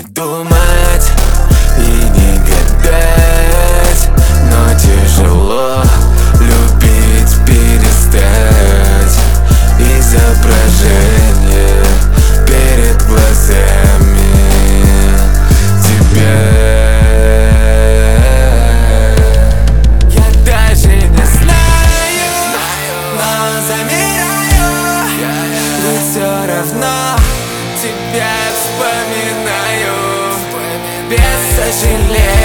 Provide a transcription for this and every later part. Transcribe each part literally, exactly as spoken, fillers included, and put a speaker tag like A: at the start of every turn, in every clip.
A: думать и не гадать, но тяжело любить перестать. Изображение перед глазами тебя. Я даже не знаю, но замираю, ведь все равно тебя вспоминаю. Без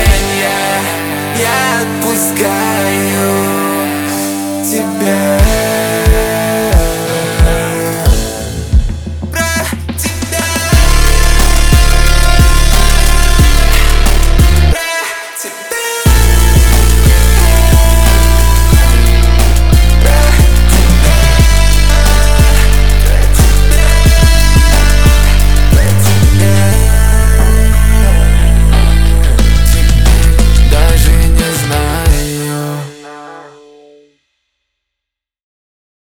A: сожаления я отпускаю тебя.